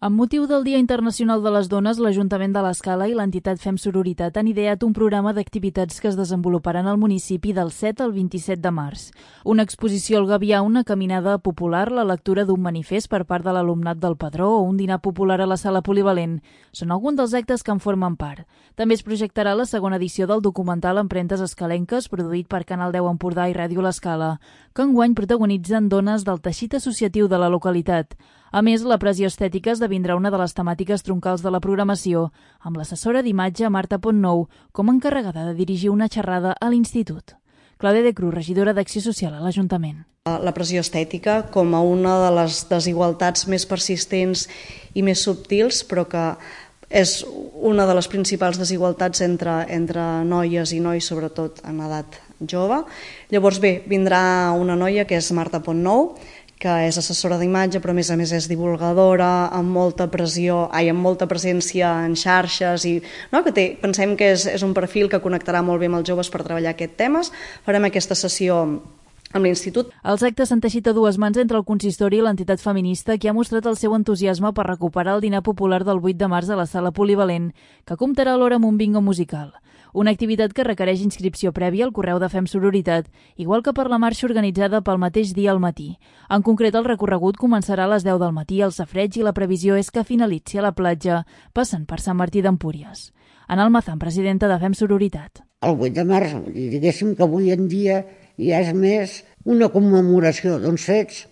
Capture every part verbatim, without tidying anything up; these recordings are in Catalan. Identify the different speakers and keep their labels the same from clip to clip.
Speaker 1: Amb motiu del Dia Internacional de les Dones, l'Ajuntament de l'Escala i l'entitat Fem Sororitat han ideat un programa d'activitats que es desenvoluparan al municipi del set al vint-i-set de març. Una exposició al Gavià, una caminada popular, la lectura d'un manifest per part de l'alumnat del Padró o un dinar popular a la sala polivalent. Són alguns dels actes que en formen part. També es projectarà la segona edició del documental Empremtes Escalenques, produït per Canal deu Empordà i Ràdio L'Escala, que enguany protagonitzen dones del teixit associatiu de la localitat. A més, la pressió estètica esdevindrà una de les temàtiques troncals de la programació, amb l'assessora d'imatge Marta Pontnou com a encarregada de dirigir una xerrada a l'Institut. Clàudia de Cruz, regidora d'Acció Social a l'Ajuntament.
Speaker 2: La pressió estètica com a una de les desigualtats més persistents i més subtils, però que és una de les principals desigualtats entre, entre noies i nois, sobretot en edat jove. Llavors, bé, vindrà una noia que és Marta Pontnou, que és assessora d'imatge, però a més a més és divulgadora, amb molta pressió, ai, amb molta presència en xarxes, i no, que té, pensem que és, és un perfil que connectarà molt bé amb els joves per treballar aquests temes. Farem aquesta sessió amb l'Institut.
Speaker 1: Els actes s'han teixit a dues mans entre el consistori i l'entitat feminista, que ha mostrat el seu entusiasme per recuperar el dinar popular del vuit de març a la sala polivalent, que comptarà alhora amb un bingo musical. Una activitat que requereix inscripció prèvia al correu de Fem Sororitat, igual que per la marxa organitzada pel mateix dia al matí. En concret, el recorregut començarà a les deu del matí al safareig i la previsió és que finalitzi a la platja, passant per Sant Martí d'Empúries. Ana Almazán, presidenta de Fem Sororitat.
Speaker 3: El vuit de març, diguéssim que avui en dia ja és més una commemoració d'uns fets,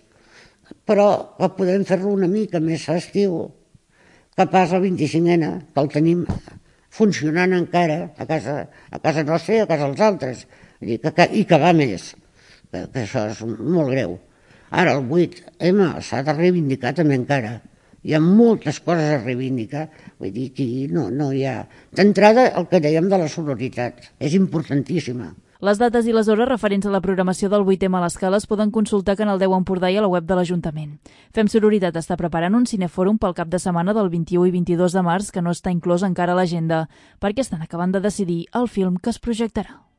Speaker 3: però que podem fer-lo una mica més festiu que pas el vint-i-cinquena, que el tenim funcionant encara a casa, a casa nostra i a casa dels altres, i que, que, i que va més, que, que això és molt greu. Ara el vuit ema s'ha de reivindicar també encara. Hi ha moltes coses a reivindicar, vull dir que no, no hi ha... D'entrada, el que dèiem de la sororitat és importantíssima.
Speaker 1: Les dates i les hores referents a la programació del vuit ema a l'Escala es poden consultar a Canal deu Empordà i a la web de l'Ajuntament. Fem Sororitat està preparant un cinefòrum pel cap de setmana del vint-i-u i vint-i-dos de març que no està inclòs encara a l'agenda, perquè estan acabant de decidir el film que es projectarà.